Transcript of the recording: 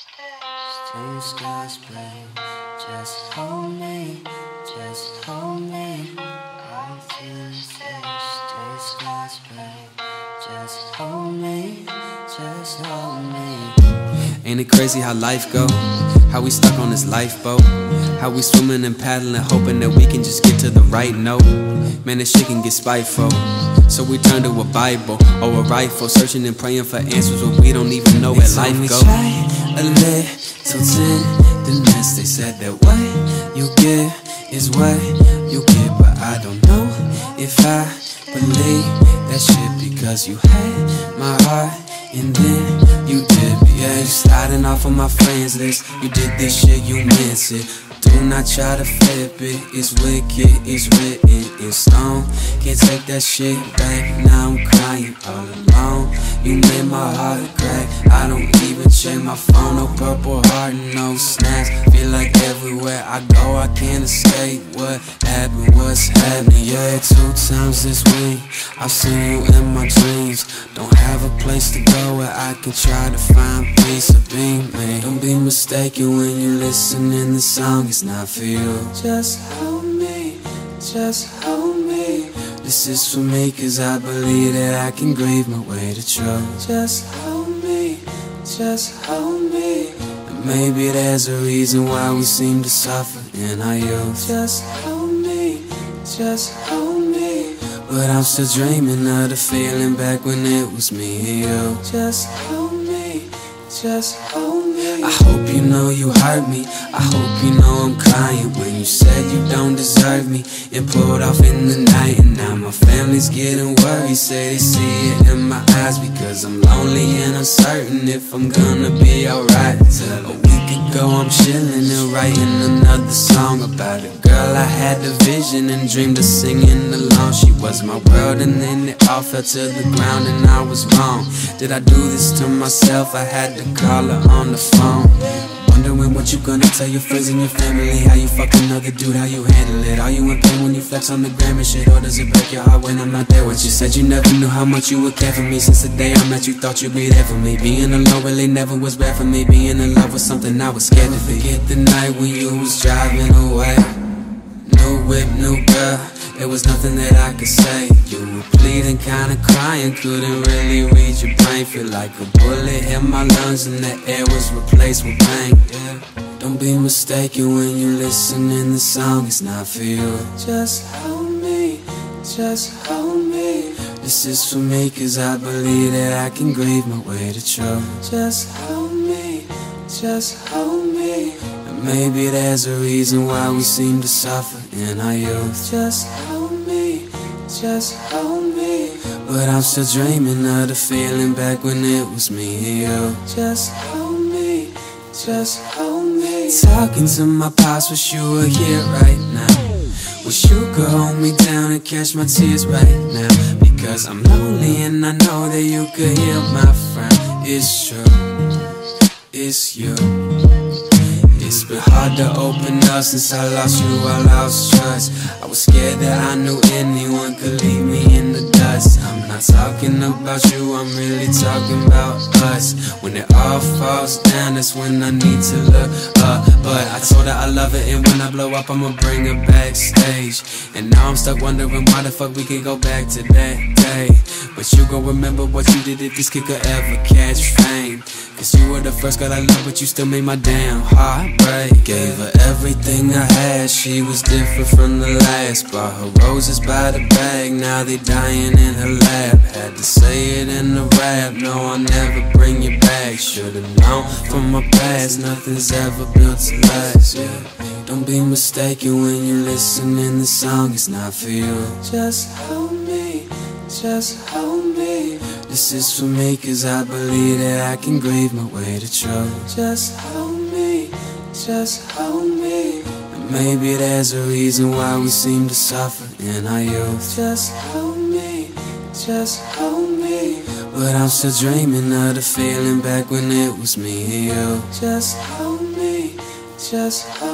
Stay Scott's brain. Just hold me, just hold me. All through the day. Stay Scott's brain. Just hold me, just hold me. Ain't it crazy how life go? How we stuck on this lifeboat? How we swimming and paddling, hoping that we can just get to the right note? Man, this shit can get spiteful. So we turn to a Bible or a rifle, searching and praying for answers when we don't even know where life goes. Try a little tenderness. They said that what you get is what you get, but I don't know if I believe that shit, because you had my heart and then you did. Yeah, you starting off on my friends list. You did this shit, you meant it. Do not try to flip it, it's wicked, it's written in stone. Can't take that shit back, now I'm crying all alone. You made my heart crack, I don't even check my phone. No purple heart, no snaps. Feel like everywhere I go I can't escape what happened, what's happening. Yeah, 2 times this week I've seen you in my dreams. Don't have a place to go where I can try to find peace of being me. Don't be mistaken when you listen in the song, it's not for you. Just hold me, just hold me. This is for me, cause I believe that I can grieve my way to truth. Just hold me, just hold me. And maybe there's a reason why we seem to suffer in our youth. Just hold me, just hold me. But I'm still dreaming of the feeling back when it was me and you. Just hold me, just hold me. I hope you know you hurt me. I hope you know I'm crying when you said you don't deserve me and pulled off in the night. And now my family's getting worried, say they see it in my eyes, because I'm lonely and uncertain if I'm gonna be alright. Till a week ago I'm chilling and writing another song about a girl I had the vision and dreamed of singing along. She was my world and then it all fell to the ground and I was wrong. Did I do this to myself? I had to call her on the phone. Wondering what you gonna tell your friends and your family. How you fuck another dude, how you handle it. Are you in pain when you flex on the gram and shit, or does it break your heart when I'm not there? What you said, you never knew how much you would care for me. Since the day I met you, thought you'd be there for me. Being alone really never was bad for me. Being in love was something I was scared to forget the night when you was driving away. New whip, new girl, there was nothing that I could say. You were bleeding, kinda crying, couldn't really read your brain. Feel like a bullet hit my lungs and the air was replaced with pain. Yeah. Don't be mistaken when you listen in the song, it's not for you. Just hold me, just hold me. This is for me, cause I believe that I can grieve my way to truth. Just hold me, just hold me. Maybe there's a reason why we seem to suffer in our youth. Just hold me, just hold me. But I'm still dreaming of the feeling back when it was me and you. Just hold me, just hold me. Talking to my pops, wish you were here right now. Wish you could hold me down and catch my tears right now. Because I'm lonely and I know that you could heal my friend. It's true, it's you. It's been hard to open up since I lost you, I lost trust. I was scared that I knew anyone could leave me in the dust. I'm not talking about you, I'm really talking about us. When it all falls down, that's when I need to look up. But I told her I love her, and when I blow up, I'ma bring her backstage. And now I'm stuck wondering why the fuck we can't go back to that day. But you gon' remember what you did if this kid could ever catch fame. Cause you were the first girl I loved, but you still made my damn heart break. Gave her everything I had, she was different from the last. Bought her roses by the bag, now they dying in her lap. Had to say it in the rap, no I'll never bring you back. Should've known from my past, nothing's ever built to last, yeah. Don't be mistaken when you listen in the song, it's not for you. Just hold me, just hold me. This is for me, cause I believe that I can grieve my way to truth. Just hold me, just hold me. And maybe there's a reason why we seem to suffer in our youth. Just hold me, just hold me. But I'm still dreaming of the feeling back when it was me and you. Just hold me, just hold me.